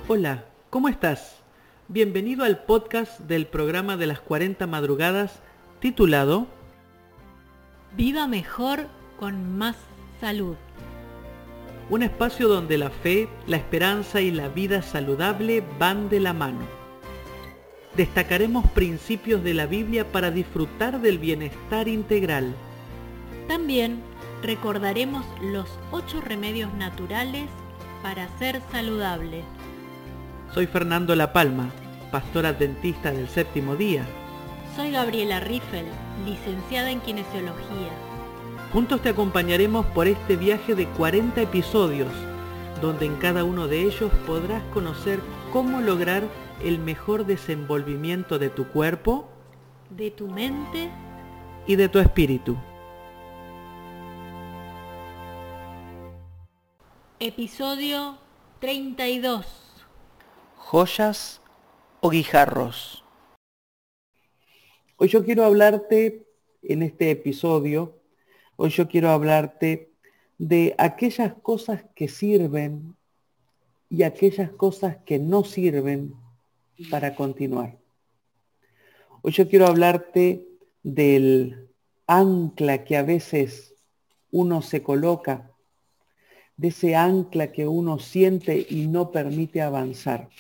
Hola, ¿cómo estás? Bienvenido al podcast del programa de las 40 madrugadas titulado Viva mejor con más salud. Un espacio donde la fe, la esperanza y la vida saludable van de la mano. Destacaremos principios de la Biblia para disfrutar del bienestar integral. También recordaremos los 8 remedios naturales para ser saludable. Soy Fernando La Palma, pastor adventista del Séptimo Día. Soy Gabriela Riffel, licenciada en Kinesiología. Juntos te acompañaremos por este viaje de 40 episodios, donde en cada uno de ellos podrás conocer cómo lograr el mejor desenvolvimiento de tu cuerpo, de tu mente y de tu espíritu. Episodio 32. ¿Joyas o guijarros? Hoy yo quiero hablarte en este episodio, de aquellas cosas que sirven y aquellas cosas que no sirven para continuar. Hoy yo quiero hablarte del ancla que a veces uno se coloca, de ese ancla que uno siente y no permite avanzar.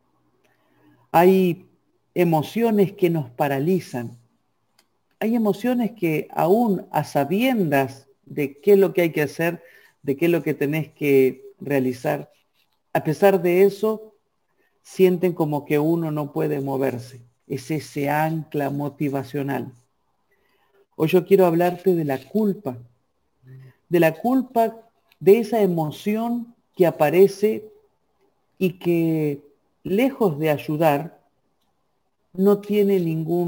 Hay emociones que nos paralizan. Hay emociones que aún a sabiendas de qué es lo que hay que hacer, de qué es lo que tenés que realizar, a pesar de eso, sienten como que uno no puede moverse. Es ese ancla motivacional. Hoy yo quiero hablarte de la culpa, de esa emoción que aparece y que, lejos de ayudar, no tiene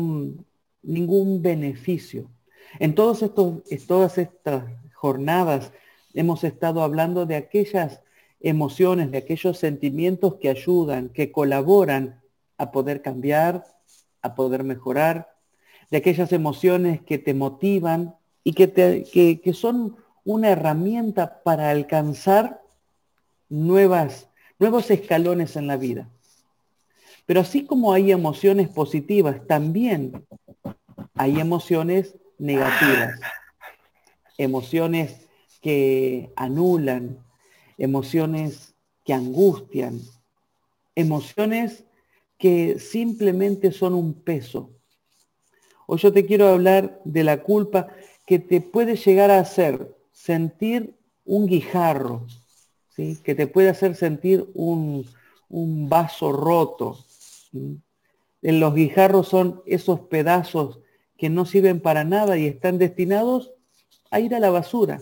ningún beneficio. En todas estas jornadas hemos estado hablando de aquellas emociones, de aquellos sentimientos que ayudan, que colaboran a poder cambiar, a poder mejorar, de aquellas emociones que te motivan y que son una herramienta para alcanzar nuevos escalones en la vida. Pero así como hay emociones positivas, también hay emociones negativas, emociones que anulan, emociones que angustian, emociones que simplemente son un peso. Hoy yo te quiero hablar de la culpa que te puede llegar a hacer sentir un guijarro, ¿sí? Que te puede hacer sentir un vaso roto. ¿Sí? Los guijarros son esos pedazos que no sirven para nada y están destinados a ir a la basura.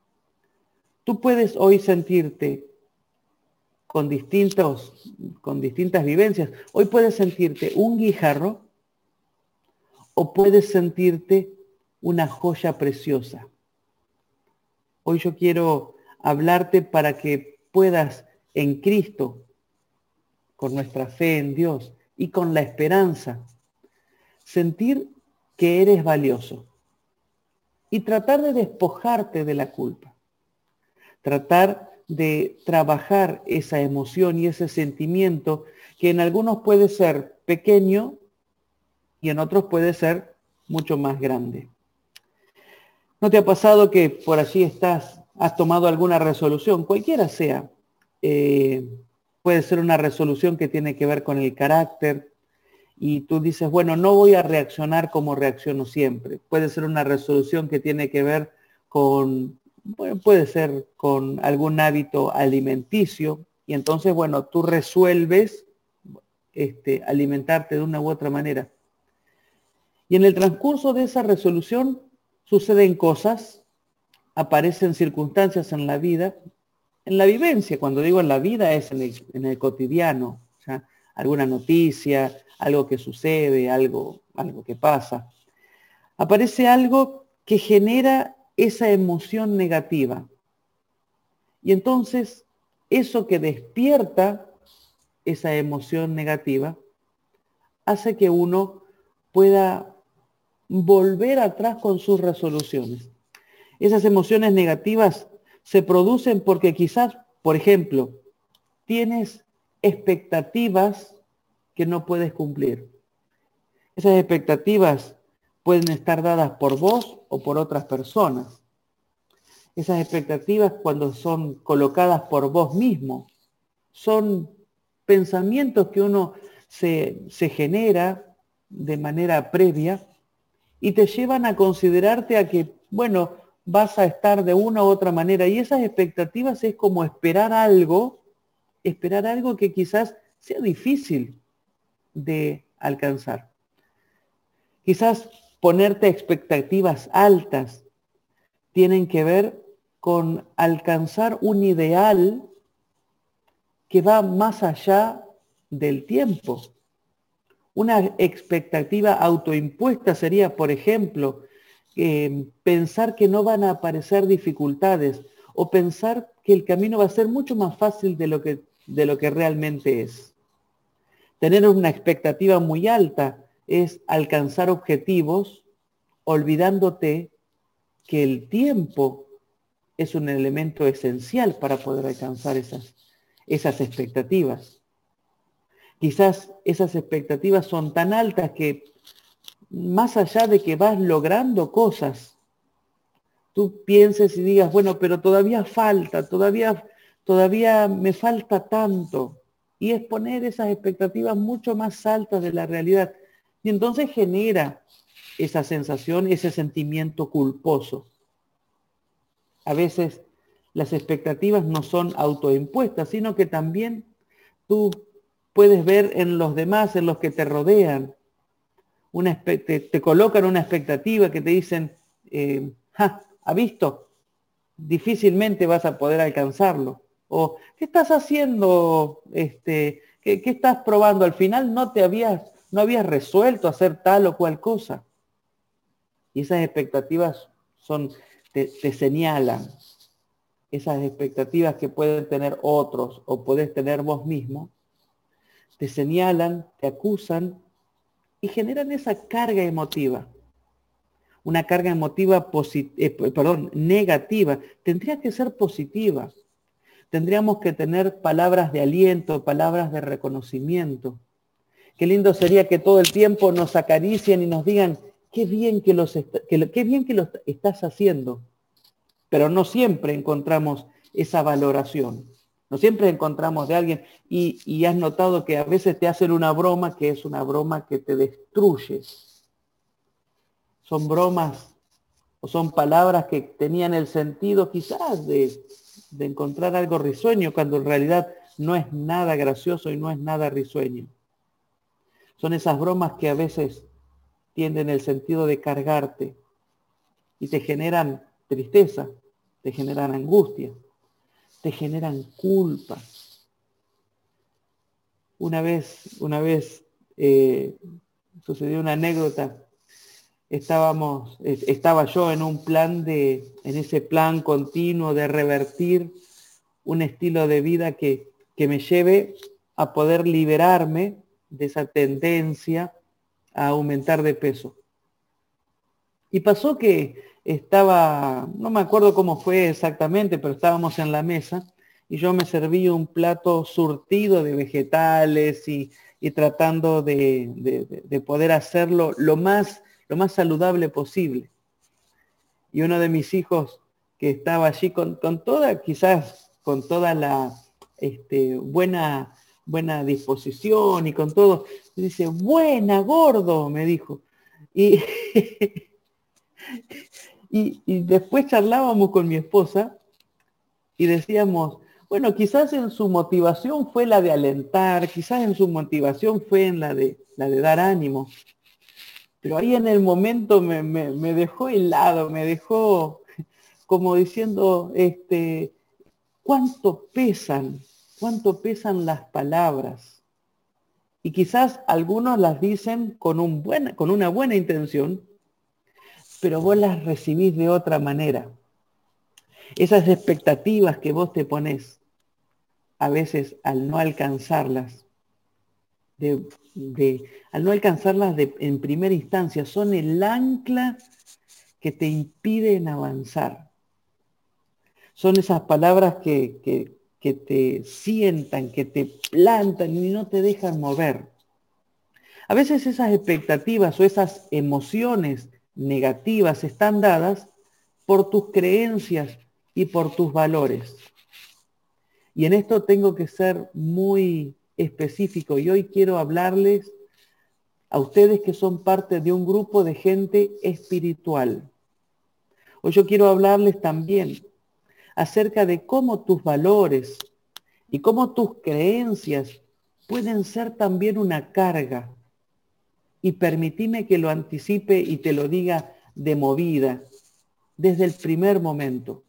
Tú puedes hoy sentirte con distintas vivencias. Hoy puedes sentirte un guijarro o puedes sentirte una joya preciosa. Hoy yo quiero hablarte para que puedas en Cristo, con nuestra fe en Dios y con la esperanza, sentir que eres valioso y tratar de despojarte de la culpa. Tratar de trabajar esa emoción y ese sentimiento que en algunos puede ser pequeño y en otros puede ser mucho más grande. ¿No te ha pasado que por allí has tomado alguna resolución, cualquiera sea? Puede ser una resolución que tiene que ver con el carácter y tú dices, bueno, no voy a reaccionar como reacciono siempre. Puede ser una resolución que tiene que ver puede ser con algún hábito alimenticio y entonces, bueno, tú resuelves alimentarte de una u otra manera. Y en el transcurso de esa resolución suceden cosas, aparecen circunstancias en la vida, en la vivencia. Cuando digo en la vida es en el cotidiano, ¿ya? Alguna noticia, algo que sucede, algo que pasa. Aparece algo que genera esa emoción negativa. Y entonces, eso que despierta esa emoción negativa hace que uno pueda volver atrás con sus resoluciones. Esas emociones negativas se producen porque quizás, por ejemplo, tienes expectativas que no puedes cumplir. Esas expectativas pueden estar dadas por vos o por otras personas. Esas expectativas, cuando son colocadas por vos mismo, son pensamientos que uno se genera de manera previa y te llevan a considerarte a que, bueno, vas a estar de una u otra manera. Y esas expectativas es como esperar algo que quizás sea difícil de alcanzar. Quizás ponerte expectativas altas tienen que ver con alcanzar un ideal que va más allá del tiempo. Una expectativa autoimpuesta sería, por ejemplo, pensar que no van a aparecer dificultades o pensar que el camino va a ser mucho más fácil de lo que realmente es. Tener una expectativa muy alta es alcanzar objetivos olvidándote que el tiempo es un elemento esencial para poder alcanzar esas expectativas. Quizás esas expectativas son tan altas que más allá de que vas logrando cosas, tú pienses y digas, bueno, pero todavía falta, todavía me falta tanto. Y es poner esas expectativas mucho más altas de la realidad. Y entonces genera esa sensación, ese sentimiento culposo. A veces las expectativas no son autoimpuestas, sino que también tú puedes ver en los demás, en los que te rodean, te colocan una expectativa que te dicen, ¿ha visto? Difícilmente vas a poder alcanzarlo. O, ¿qué estás haciendo? ¿Qué estás probando? Al final no habías resuelto hacer tal o cual cosa. Y esas expectativas te señalan. Esas expectativas que pueden tener otros o podés tener vos mismo, te señalan, te acusan y generan esa carga emotiva. Una carga emotiva negativa. Tendría que ser positiva. Tendríamos que tener palabras de aliento, palabras de reconocimiento. Qué lindo sería que todo el tiempo nos acaricien y nos digan, qué bien que lo estás haciendo. Pero no siempre encontramos esa valoración. No siempre encontramos de alguien y has notado que a veces te hacen una broma que es una broma que te destruye. Son bromas o son palabras que tenían el sentido quizás de encontrar algo risueño cuando en realidad no es nada gracioso y no es nada risueño. Son esas bromas que a veces tienen el sentido de cargarte y te generan tristeza, te generan angustia, te generan culpa. Una vez sucedió una anécdota. Estaba yo en ese plan continuo de revertir un estilo de vida que me lleve a poder liberarme de esa tendencia a aumentar de peso. Y pasó que no me acuerdo cómo fue exactamente, pero estábamos en la mesa y yo me serví un plato surtido de vegetales y tratando de poder hacerlo lo más saludable posible. Y uno de mis hijos que estaba allí con toda la buena disposición y con todo, me dice, buena, gordo, me dijo. Y, y después charlábamos con mi esposa y decíamos, bueno, quizás en su motivación fue la de alentar, quizás en su motivación fue en la de dar ánimo. Pero ahí en el momento me dejó helado, me dejó como diciendo, ¿cuánto pesan las palabras? Y quizás algunos las dicen con una buena intención, pero vos las recibís de otra manera. Esas expectativas que vos te ponés, a veces al no alcanzarlas, al no alcanzarlas en primera instancia, son el ancla que te impiden avanzar. Son esas palabras que que te sientan, que te plantan y no te dejan mover. A veces esas expectativas o esas emociones negativas están dadas por tus creencias y por tus valores. Y en esto tengo que ser muy específico y hoy quiero hablarles a ustedes que son parte de un grupo de gente espiritual. Hoy yo quiero hablarles también acerca de cómo tus valores y cómo tus creencias pueden ser también una carga. Y permitime que lo anticipe y te lo diga de movida, desde el primer momento.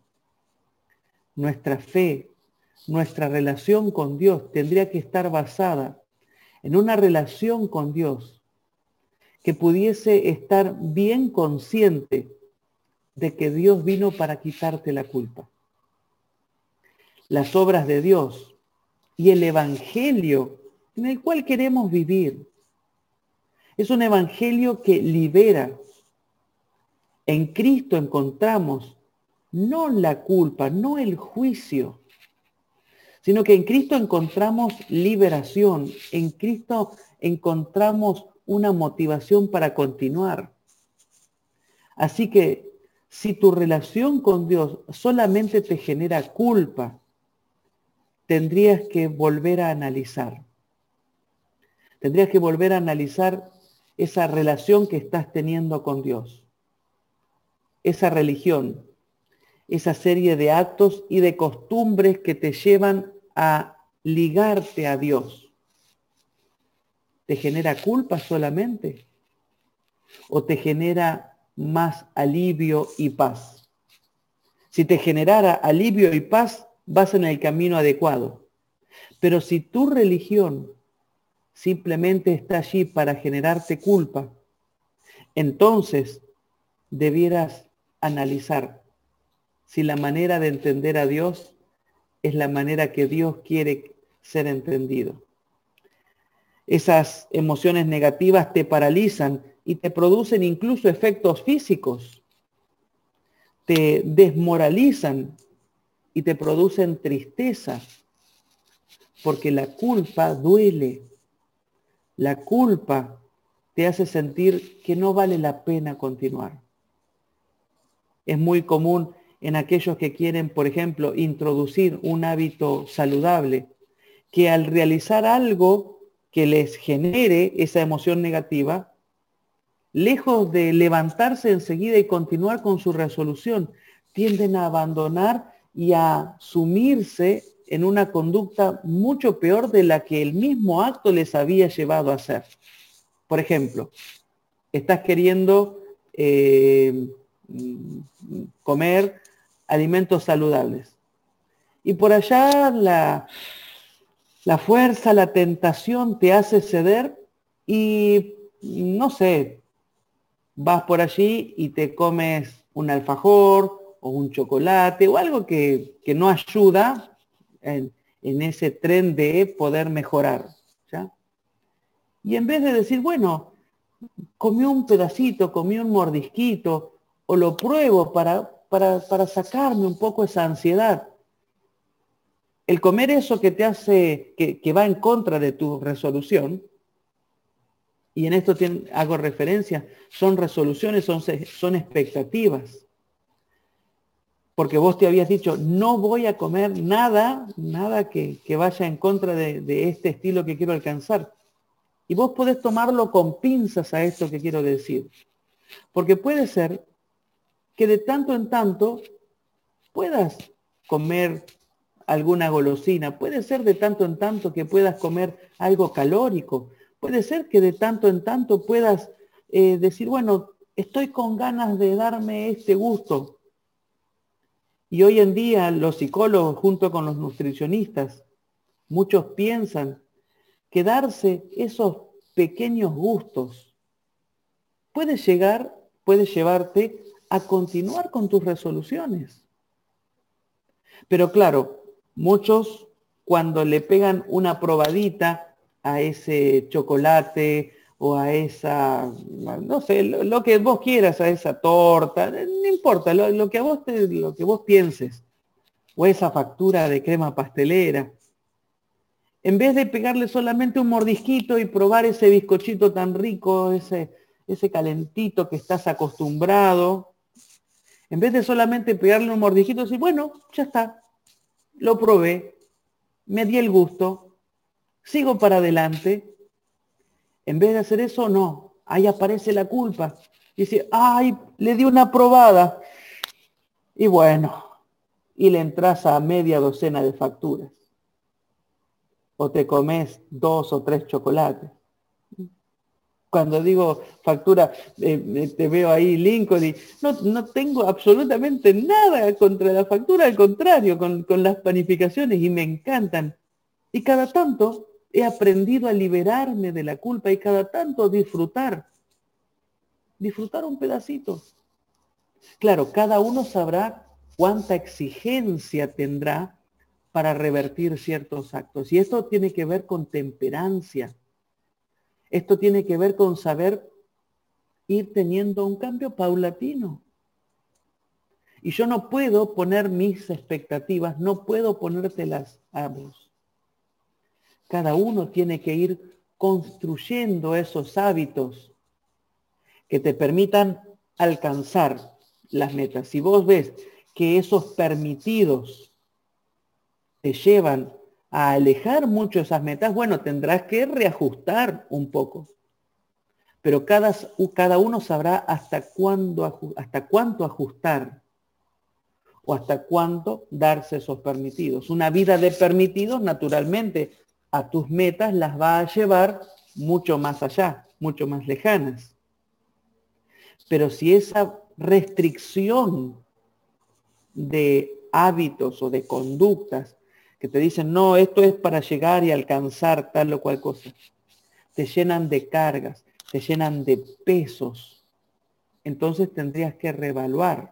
Nuestra fe, nuestra relación con Dios tendría que estar basada en una relación con Dios que pudiese estar bien consciente de que Dios vino para quitarte la culpa. Las obras de Dios y el evangelio en el cual queremos vivir es un evangelio que libera. En Cristo encontramos no la culpa, no el juicio, sino que en Cristo encontramos liberación, en Cristo encontramos una motivación para continuar. Así que si tu relación con Dios solamente te genera culpa, tendrías que volver a analizar. Tendrías que volver a analizar esa relación que estás teniendo con Dios, esa religión, esa serie de actos y de costumbres que te llevan a ligarte a Dios. ¿Te genera culpa solamente? ¿O te genera más alivio y paz? Si te generara alivio y paz, vas en el camino adecuado. Pero si tu religión simplemente está allí para generarte culpa, entonces debieras analizar si la manera de entender a Dios es la manera que Dios quiere ser entendido. Esas emociones negativas te paralizan y te producen incluso efectos físicos. Te desmoralizan y te producen tristeza, porque la culpa duele. La culpa te hace sentir que no vale la pena continuar. Es muy común en aquellos que quieren, por ejemplo, introducir un hábito saludable, que al realizar algo que les genere esa emoción negativa, lejos de levantarse enseguida y continuar con su resolución, tienden a abandonar y a sumirse en una conducta mucho peor de la que el mismo acto les había llevado a hacer. Por ejemplo, estás queriendo comer alimentos saludables. Y por allá la fuerza, la tentación te hace ceder y, no sé, vas por allí y te comes un alfajor o un chocolate o algo que no ayuda en ese tren de poder mejorar, ¿ya? Y en vez de decir, bueno, comí un pedacito, comí un mordisquito, o lo pruebo para sacarme un poco esa ansiedad. El comer eso que te hace, que va en contra de tu resolución, y en esto hago referencia, son resoluciones, son expectativas. Porque vos te habías dicho, no voy a comer nada que vaya en contra de este estilo que quiero alcanzar. Y vos podés tomarlo con pinzas a esto que quiero decir. Porque puede ser que de tanto en tanto puedas comer alguna golosina, puede ser de tanto en tanto que puedas comer algo calórico, puede ser que de tanto en tanto puedas decir, bueno, estoy con ganas de darme este gusto. Y hoy en día los psicólogos junto con los nutricionistas, muchos piensan que darse esos pequeños gustos puede llevarte a continuar con tus resoluciones. Pero claro, muchos cuando le pegan una probadita a ese chocolate o a esa, no sé, lo que vos quieras, a esa torta, no importa, lo que vos pienses. o esa factura de crema pastelera. En vez de pegarle solamente un mordisquito y probar ese bizcochito tan rico, ese calentito que estás acostumbrado, en vez de solamente pegarle un mordisquito y decir, bueno, ya está, lo probé, me di el gusto, sigo para adelante. En vez de hacer eso, no, ahí aparece la culpa. Dice, ay, le di una probada. Y bueno, y le entras a media docena de facturas. O te comes 2 o 3 chocolates. Cuando digo factura, te veo ahí Lincoln y no tengo absolutamente nada contra la factura, al contrario, con las panificaciones y me encantan. Y cada tanto he aprendido a liberarme de la culpa y cada tanto disfrutar un pedacito. Claro, cada uno sabrá cuánta exigencia tendrá para revertir ciertos actos. Y esto tiene que ver con temperancia. Esto tiene que ver con saber ir teniendo un cambio paulatino. Y yo no puedo poner mis expectativas, no puedo ponértelas a vos. Cada uno tiene que ir construyendo esos hábitos que te permitan alcanzar las metas. Si vos ves que esos permitidos te llevan a alejar mucho esas metas, bueno, tendrás que reajustar un poco. Pero cada uno sabrá hasta cuánto ajustar o hasta cuánto darse esos permitidos. Una vida de permitidos, naturalmente, a tus metas las va a llevar mucho más allá, mucho más lejanas. Pero si esa restricción de hábitos o de conductas que te dicen, no, esto es para llegar y alcanzar tal o cual cosa, te llenan de cargas, te llenan de pesos, entonces tendrías que reevaluar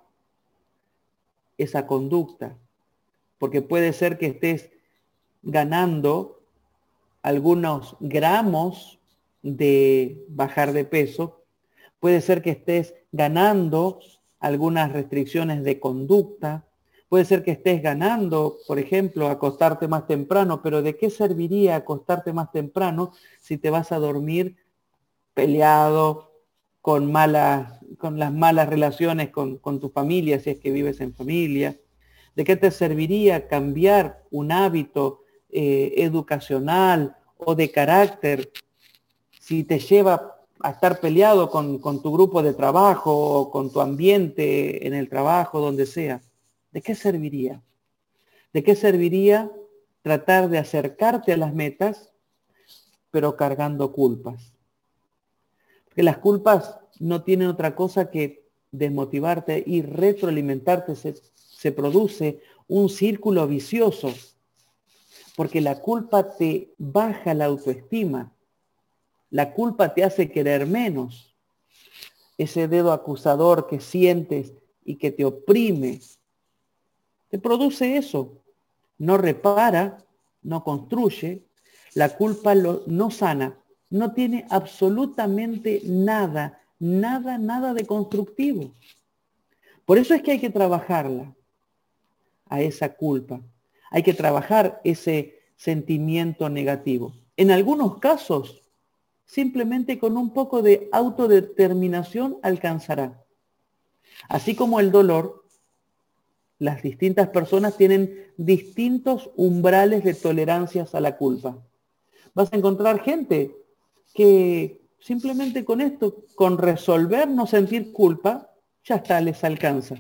esa conducta, porque puede ser que estés ganando algunos gramos de bajar de peso, puede ser que estés ganando algunas restricciones de conducta, puede ser que estés ganando, por ejemplo, acostarte más temprano, pero ¿de qué serviría acostarte más temprano si te vas a dormir peleado, con las malas relaciones con tu familia, si es que vives en familia? ¿De qué te serviría cambiar un hábito educacional o de carácter si te lleva a estar peleado con tu grupo de trabajo o con tu ambiente en el trabajo, donde sea? ¿De qué serviría? ¿De qué serviría tratar de acercarte a las metas, pero cargando culpas? Porque las culpas no tienen otra cosa que desmotivarte y retroalimentarte. Se produce un círculo vicioso, porque la culpa te baja la autoestima. La culpa te hace querer menos. Ese dedo acusador que sientes y que te oprime, te produce eso. No repara, no construye. La culpa no sana. No tiene absolutamente nada, nada de constructivo. Por eso es que hay que trabajarla, a esa culpa. Hay que trabajar ese sentimiento negativo. En algunos casos, simplemente con un poco de autodeterminación alcanzará. Así como el dolor, las distintas personas tienen distintos umbrales de tolerancias a la culpa. Vas a encontrar gente que simplemente con esto, con resolver no sentir culpa, ya está, les alcanza.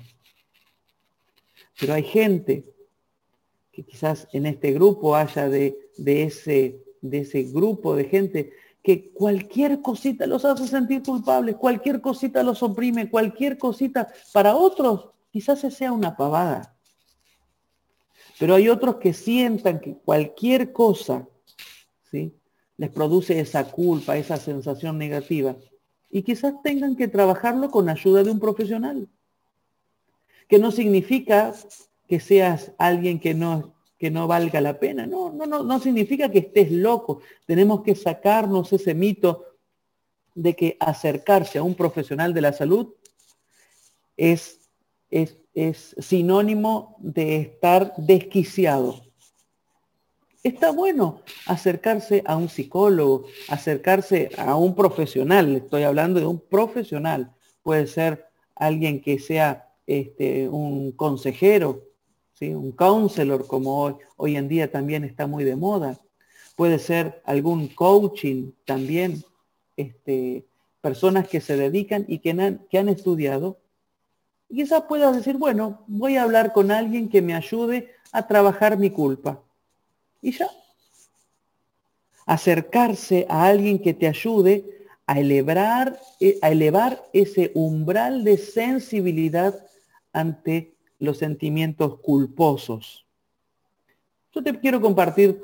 Pero hay gente que quizás en este grupo haya de ese grupo de gente que cualquier cosita los hace sentir culpables, cualquier cosita los oprime, cualquier cosita, para otros quizás sea una pavada. Pero hay otros que sientan que cualquier cosa, ¿sí?, les produce esa culpa, esa sensación negativa. Y quizás tengan que trabajarlo con ayuda de un profesional. Que no significa que seas alguien que no valga la pena. No significa que estés loco. Tenemos que sacarnos ese mito de que acercarse a un profesional de la salud es es sinónimo de estar desquiciado. Está bueno acercarse a un psicólogo, acercarse a un profesional. Estoy hablando de un profesional. Puede ser alguien que sea un consejero, ¿sí? Un counselor, como hoy en día también está muy de moda. Puede ser algún coaching también. Personas que se dedican y que han estudiado. Y quizás puedas decir, bueno, voy a hablar con alguien que me ayude a trabajar mi culpa. Y ya. Acercarse a alguien que te ayude a elevar ese umbral de sensibilidad ante los sentimientos culposos. Yo te quiero compartir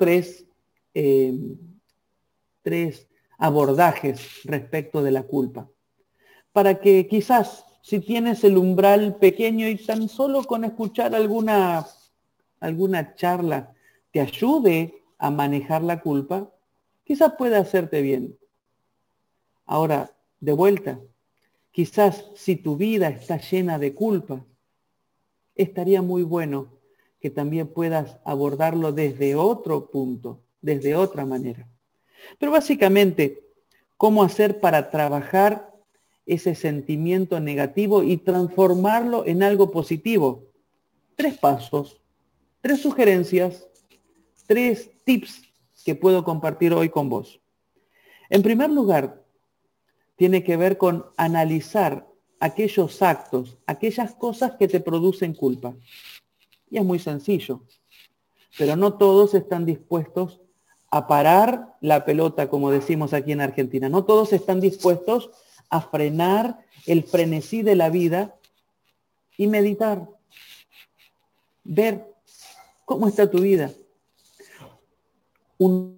tres abordajes respecto de la culpa, para que quizás si tienes el umbral pequeño y tan solo con escuchar alguna charla te ayude a manejar la culpa, quizás pueda hacerte bien. Ahora, de vuelta, quizás si tu vida está llena de culpa, estaría muy bueno que también puedas abordarlo desde otro punto, desde otra manera. Pero básicamente, ¿cómo hacer para trabajar ese sentimiento negativo y transformarlo en algo positivo? 3 pasos, 3 sugerencias, 3 tips que puedo compartir hoy con vos. En primer lugar, tiene que ver con analizar aquellos actos, aquellas cosas que te producen culpa. Y es muy sencillo, pero no todos están dispuestos a parar la pelota, como decimos aquí en Argentina. No todos están dispuestos a frenar el frenesí de la vida y meditar, ver cómo está tu vida. Uno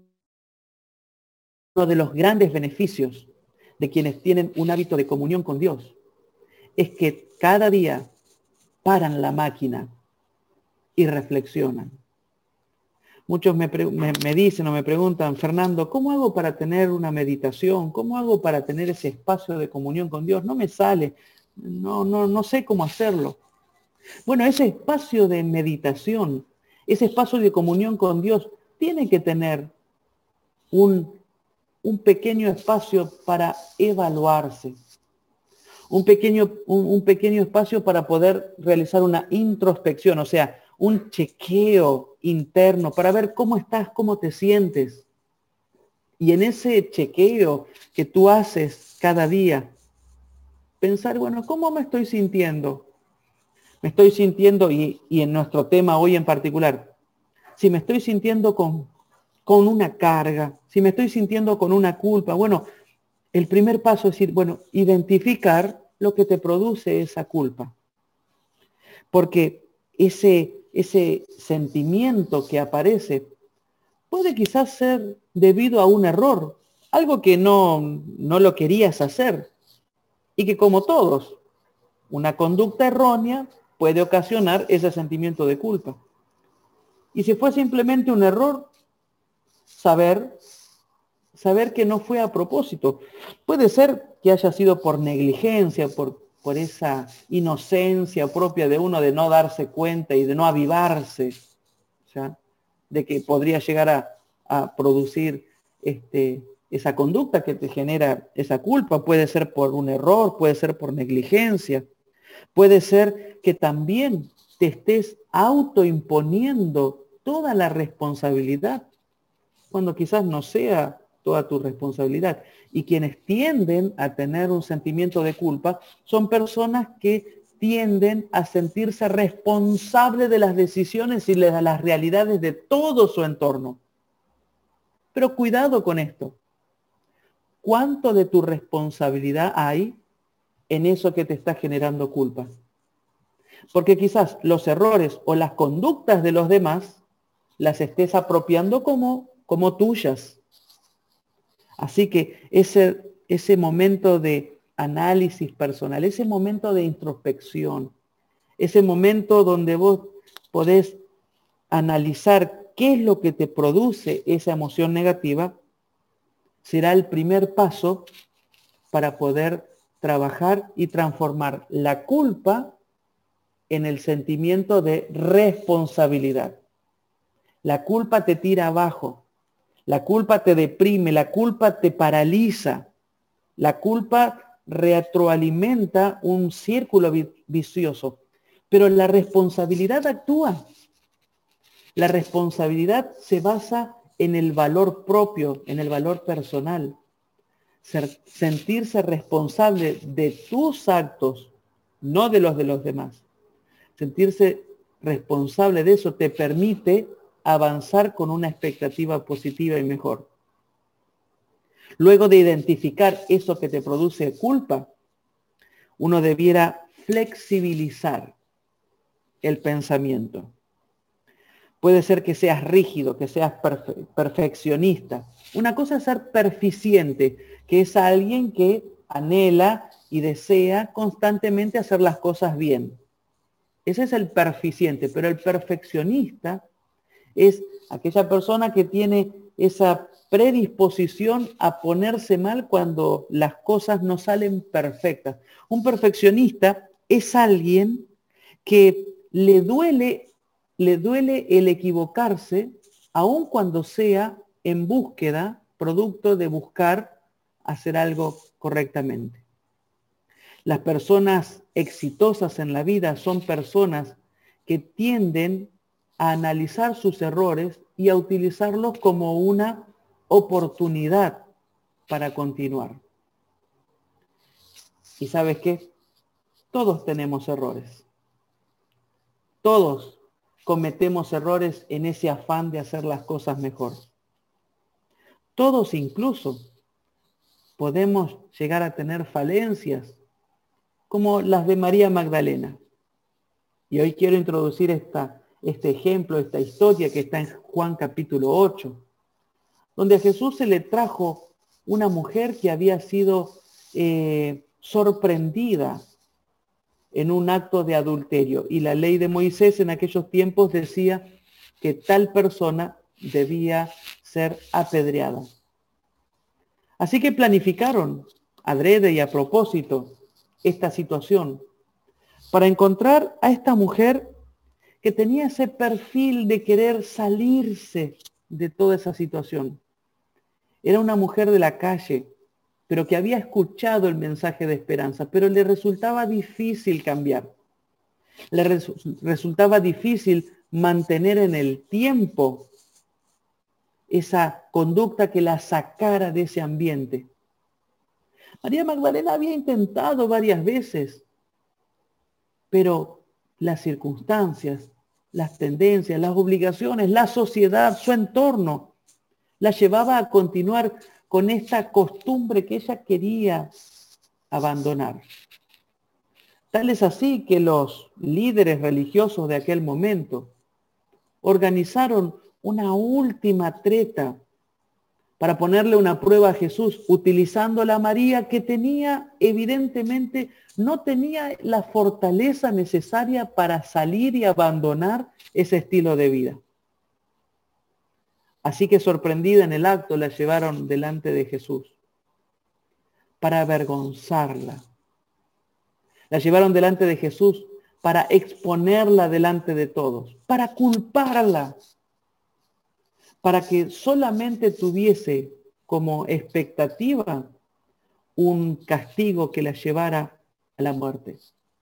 de los grandes beneficios de quienes tienen un hábito de comunión con Dios es que cada día paran la máquina y reflexionan. Muchos me dicen o me preguntan, Fernando, ¿cómo hago para tener una meditación? ¿Cómo hago para tener ese espacio de comunión con Dios? No me sale, no sé cómo hacerlo. Bueno, ese espacio de meditación, ese espacio de comunión con Dios, tiene que tener un pequeño espacio para evaluarse, un pequeño espacio para poder realizar una introspección, o sea, un chequeo interno para ver cómo estás, cómo te sientes. Y en ese chequeo que tú haces cada día, pensar, bueno, ¿cómo me estoy sintiendo? Me estoy sintiendo, y en nuestro tema hoy en particular, si me estoy sintiendo con una carga, si me estoy sintiendo con una culpa, bueno, el primer paso es decir, bueno, identificar lo que te produce esa culpa. Porque ese sentimiento que aparece puede quizás ser debido a un error, algo que no lo querías hacer. Y que como todos, una conducta errónea puede ocasionar ese sentimiento de culpa. Y si fue simplemente un error, saber que no fue a propósito. Puede ser que haya sido por negligencia, por esa inocencia propia de uno de no darse cuenta y de no avivarse, ¿ya? De que podría llegar a producir esa conducta que te genera esa culpa. Puede ser por un error, puede ser por negligencia, puede ser que también te estés autoimponiendo toda la responsabilidad, cuando quizás no sea toda tu responsabilidad. Y quienes tienden a tener un sentimiento de culpa son personas que tienden a sentirse responsables de las decisiones y de las realidades de todo su entorno. Pero cuidado con esto. ¿Cuánto de tu responsabilidad hay en eso que te está generando culpa? Porque quizás los errores o las conductas de los demás las estés apropiando como tuyas. Así que ese momento de análisis personal, ese momento de introspección, ese momento donde vos podés analizar qué es lo que te produce esa emoción negativa, será el primer paso para poder trabajar y transformar la culpa en el sentimiento de responsabilidad. La culpa te tira abajo, la culpa te deprime, la culpa te paraliza, la culpa retroalimenta un círculo vicioso, pero la responsabilidad actúa. La responsabilidad se basa en el valor propio, en el valor personal. Sentirse responsable de tus actos, no de los demás. Sentirse responsable de eso te permite avanzar con una expectativa positiva y mejor. Luego de identificar eso que te produce culpa, uno debiera flexibilizar el pensamiento. Puede ser que seas rígido, que seas perfeccionista. Una cosa es ser perficiente, que es alguien que anhela y desea constantemente hacer las cosas bien. Ese es el perficiente, pero el perfeccionista es aquella persona que tiene esa predisposición a ponerse mal cuando las cosas no salen perfectas. Un perfeccionista es alguien que le duele el equivocarse, aun cuando sea en búsqueda, producto de buscar hacer algo correctamente. Las personas exitosas en la vida son personas que tienden a analizar sus errores y a utilizarlos como una oportunidad para continuar. ¿Y sabes qué? Todos tenemos errores. Todos cometemos errores en ese afán de hacer las cosas mejor. Todos incluso podemos llegar a tener falencias como las de María Magdalena. Y hoy quiero introducir este ejemplo, esta historia que está en Juan capítulo 8, donde a Jesús se le trajo una mujer que había sido sorprendida en un acto de adulterio. Y la ley de Moisés en aquellos tiempos decía que tal persona debía ser apedreada. Así que planificaron, adrede y a propósito, esta situación para encontrar a esta mujer que tenía ese perfil de querer salirse de toda esa situación. Era una mujer de la calle, pero que había escuchado el mensaje de esperanza, pero le resultaba difícil cambiar. Le resultaba difícil mantener en el tiempo esa conducta que la sacara de ese ambiente. María Magdalena había intentado varias veces, pero las circunstancias, las tendencias, las obligaciones, la sociedad, su entorno, la llevaba a continuar con esta costumbre que ella quería abandonar. Tal es así que los líderes religiosos de aquel momento organizaron una última treta para ponerle una prueba a Jesús, utilizando a María que evidentemente, no tenía la fortaleza necesaria para salir y abandonar ese estilo de vida. Así que sorprendida en el acto, la llevaron delante de Jesús para avergonzarla. La llevaron delante de Jesús para exponerla delante de todos, para culparla, para que solamente tuviese como expectativa un castigo que la llevara a la muerte.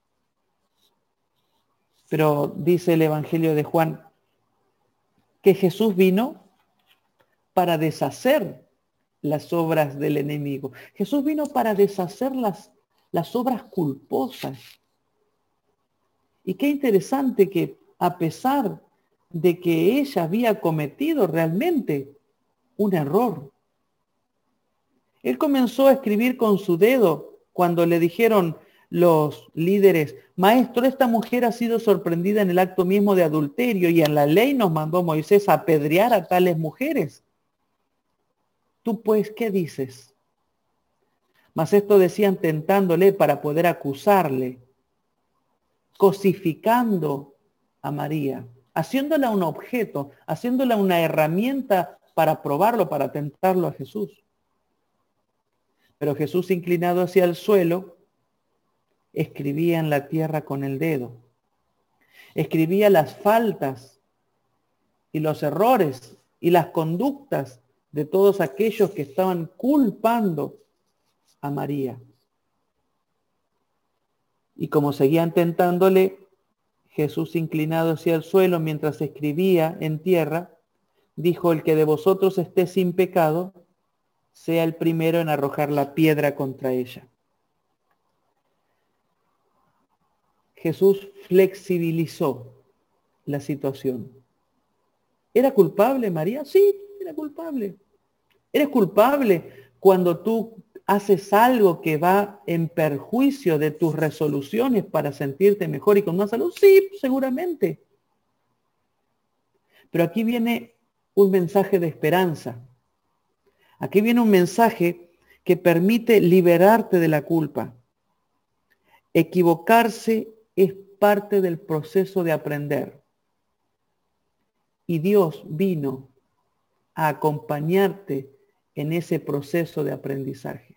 Pero dice el Evangelio de Juan que Jesús vino para deshacer las obras del enemigo. Jesús vino para deshacer las obras culposas. Y qué interesante que a pesar de que ella había cometido realmente un error, él comenzó a escribir con su dedo cuando le dijeron los líderes: maestro, esta mujer ha sido sorprendida en el acto mismo de adulterio y en la ley nos mandó Moisés a apedrear a tales mujeres. Tú pues, ¿qué dices? Mas esto decían tentándole para poder acusarle, cosificando a María, haciéndola un objeto, haciéndola una herramienta para probarlo, para tentarlo a Jesús. Pero Jesús, inclinado hacia el suelo, escribía en la tierra con el dedo. Escribía las faltas y los errores y las conductas de todos aquellos que estaban culpando a María. Y como seguían tentándole, Jesús, inclinado hacia el suelo mientras escribía en tierra, dijo: el que de vosotros esté sin pecado, sea el primero en arrojar la piedra contra ella. Jesús flexibilizó la situación. ¿Era culpable María? Sí, era culpable. ¿Eres culpable cuando tú haces algo que va en perjuicio de tus resoluciones para sentirte mejor y con más salud? Sí, seguramente. Pero aquí viene un mensaje de esperanza. Aquí viene un mensaje que permite liberarte de la culpa. Equivocarse es parte del proceso de aprender. Y Dios vino a acompañarte en ese proceso de aprendizaje.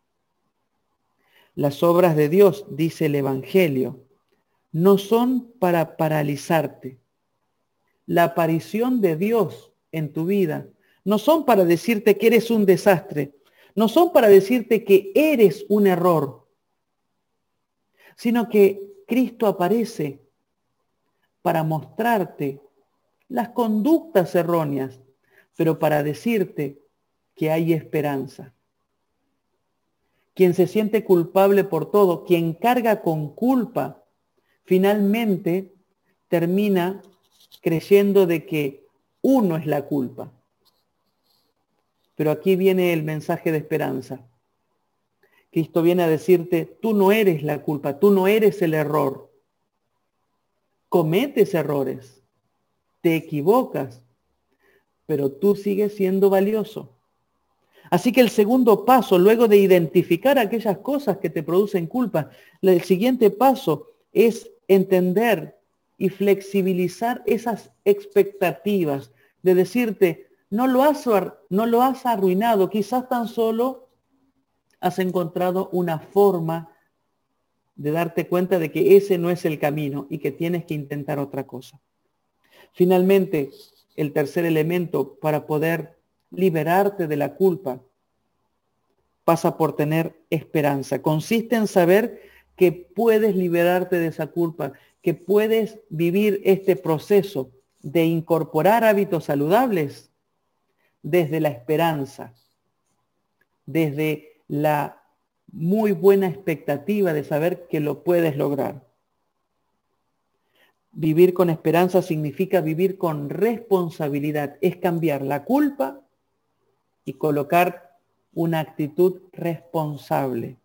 Las obras de Dios, dice el Evangelio, no son para paralizarte. La aparición de Dios en tu vida no son para decirte que eres un desastre, no son para decirte que eres un error, sino que Cristo aparece para mostrarte las conductas erróneas, pero para decirte que hay esperanza. Quien se siente culpable por todo, quien carga con culpa, finalmente termina creyendo de que uno es la culpa. Pero aquí viene el mensaje de esperanza. Cristo viene a decirte: tú no eres la culpa, tú no eres el error. Cometes errores, te equivocas, pero tú sigues siendo valioso. Así que el segundo paso, luego de identificar aquellas cosas que te producen culpa, el siguiente paso es entender y flexibilizar esas expectativas de decirte: no lo has arruinado, quizás tan solo has encontrado una forma de darte cuenta de que ese no es el camino y que tienes que intentar otra cosa. Finalmente, el tercer elemento para poder liberarte de la culpa pasa por tener esperanza. Consiste en saber que puedes liberarte de esa culpa, que puedes vivir este proceso de incorporar hábitos saludables desde la esperanza, desde la muy buena expectativa de saber que lo puedes lograr. Vivir con esperanza significa vivir con responsabilidad, es cambiar la culpa y colocar una actitud responsable.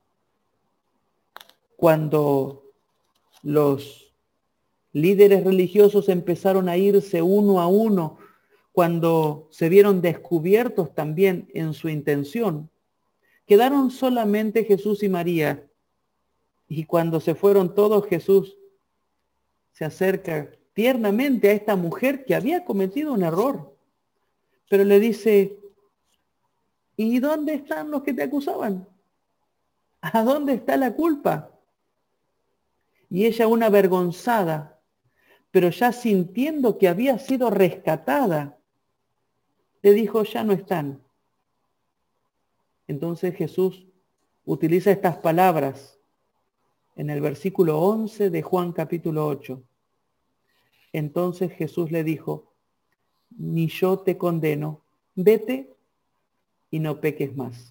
Cuando los líderes religiosos empezaron a irse uno a uno, cuando se vieron descubiertos también en su intención, quedaron solamente Jesús y María. Y cuando se fueron todos, Jesús se acerca tiernamente a esta mujer que había cometido un error, pero le dice: ¿y dónde están los que te acusaban? ¿A dónde está la culpa? Y ella, una avergonzada, pero ya sintiendo que había sido rescatada, le dijo: ya no están. Entonces Jesús utiliza estas palabras en el versículo 11 de Juan capítulo 8. Entonces Jesús le dijo: ni yo te condeno, vete y no peques más.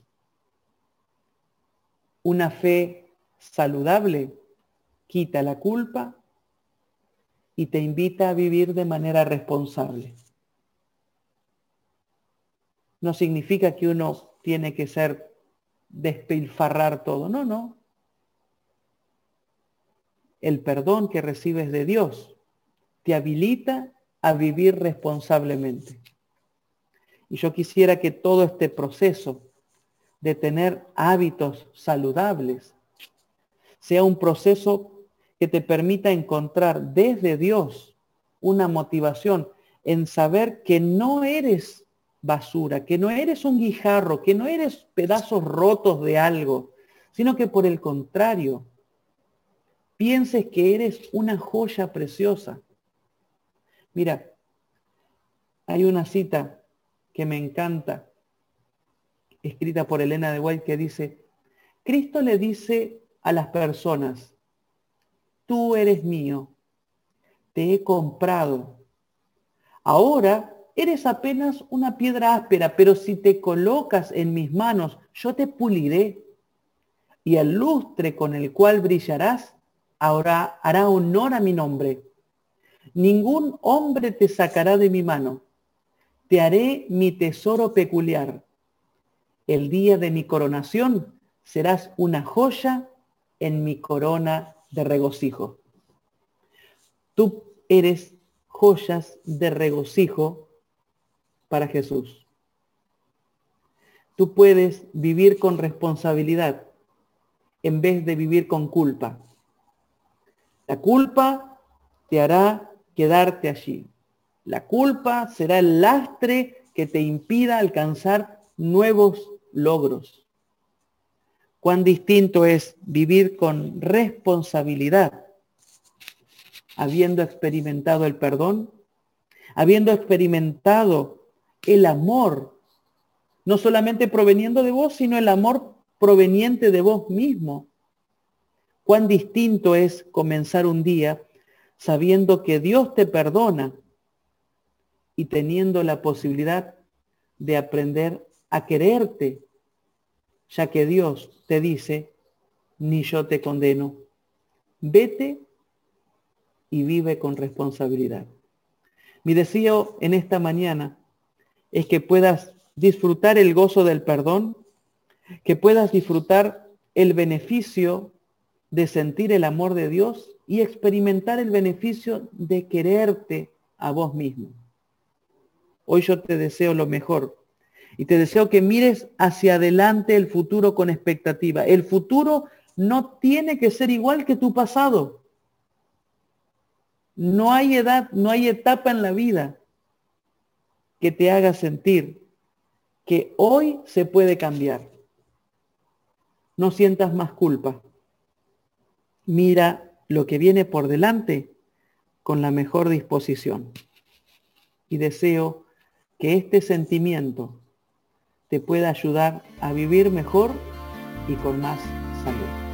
Una fe saludable quita la culpa y te invita a vivir de manera responsable. No significa que uno tiene que despilfarrar todo. No, no. El perdón que recibes de Dios te habilita a vivir responsablemente. Y yo quisiera que todo este proceso de tener hábitos saludables sea un proceso que te permita encontrar desde Dios una motivación en saber que no eres basura, que no eres un guijarro, que no eres pedazos rotos de algo, sino que por el contrario, pienses que eres una joya preciosa, Mira, hay una cita que me encanta, escrita por Elena de White, que dice, Cristo le dice a las personas, tú eres mío, te he comprado. Ahora eres apenas una piedra áspera, pero si te colocas en mis manos, yo te puliré. Y el lustre con el cual brillarás ahora hará honor a mi nombre. Ningún hombre te sacará de mi mano. Te haré mi tesoro peculiar. El día de mi coronación serás una joya en mi corona de regocijo. Tú eres joyas de regocijo para Jesús. Tú puedes vivir con responsabilidad en vez de vivir con culpa. La culpa te hará quedarte allí. La culpa será el lastre que te impida alcanzar nuevos logros. Cuán distinto es vivir con responsabilidad, habiendo experimentado el perdón, habiendo experimentado el amor, no solamente proveniendo de vos, sino el amor proveniente de vos mismo. Cuán distinto es comenzar un día sabiendo que Dios te perdona y teniendo la posibilidad de aprender a quererte, ya que Dios te dice, ni yo te condeno. Vete y vive con responsabilidad. Mi deseo en esta mañana es que puedas disfrutar el gozo del perdón, que puedas disfrutar el beneficio de sentir el amor de Dios y experimentar el beneficio de quererte a vos mismo. Hoy yo te deseo lo mejor y te deseo que mires hacia adelante el futuro con expectativa. El futuro no tiene que ser igual que tu pasado. No hay edad, no hay etapa en la vida que te haga sentir que hoy se puede cambiar. No sientas más culpa. Mira lo que viene por delante con la mejor disposición. Y deseo que este sentimiento te pueda ayudar a vivir mejor y con más salud.